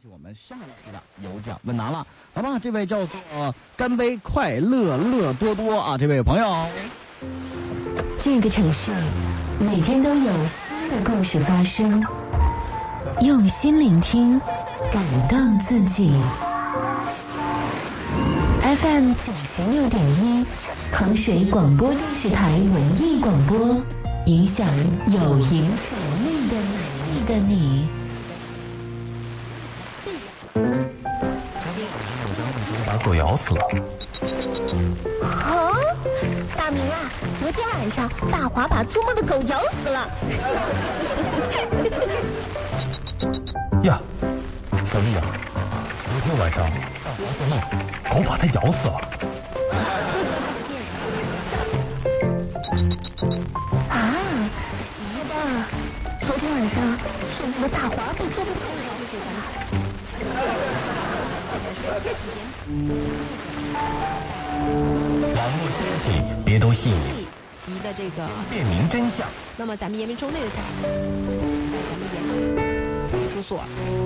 我们下一期的有奖问答了，好吧？这位叫做干杯快乐乐多多啊，这位朋友。 这个城市每天都有新的故事发生，用心聆听，感动自己。FM 96.1，衡水广播电视台文艺广播，影响有影响力的你。 把狗咬死了。 大明啊，昨天晚上大华把做梦的狗咬死了。 呀，小丽啊，昨天晚上大华做梦，狗把它咬死了。 啊，别的，昨天晚上做梦的大华被做梦狗咬死了。 网络消息别都信， 急的这个辨明真相。 那么咱们延明州内的咱们严出所。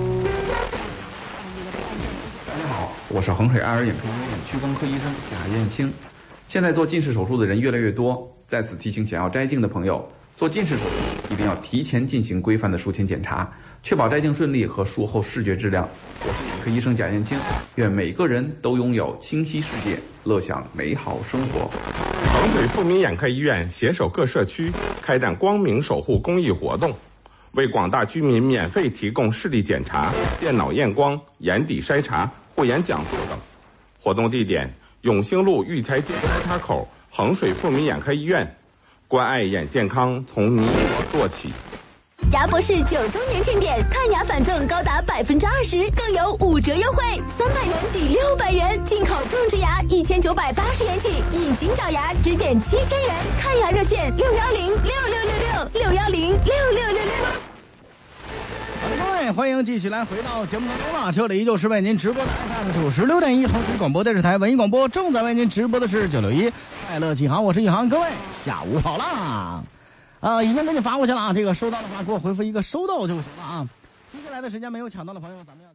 大家好，我是衡水爱尔眼科医院屈光科医生贾燕青。现在做近视手术的人越来越多，在此提醒想要摘镜的朋友，做近视手术一定要提前进行规范的术前检查，确保摘镜顺利和术后视觉质量。我是眼科医生贾燕青，愿每个人都拥有清晰视界，乐享美好生活。 衡水富民眼科医院携手各社区开展光明守护公益活动，为广大居民免费提供视力检查、电脑验光、眼底筛查、护眼讲座等。活动地点：永兴路育才街交叉口衡水富民眼科医院。关爱眼健康，从你我做起。 牙博士9周年庆典，看牙返赠高达20%，更有5折优惠，300元抵600元，进口种植牙1980元起，隐形角牙只减7000元。看牙热线6106666，6106666。 各位，欢迎继续来回到节目当中了，这里依旧是为您直播的 FM 96.1衡水广播电视台文艺广播，正在为您直播的是961快乐启航，我是宇航，各位下午好啦。已经给你发过去了啊，这个收到的话给我回复一个收到就行了啊。接下来的时间没有抢到的朋友，咱们要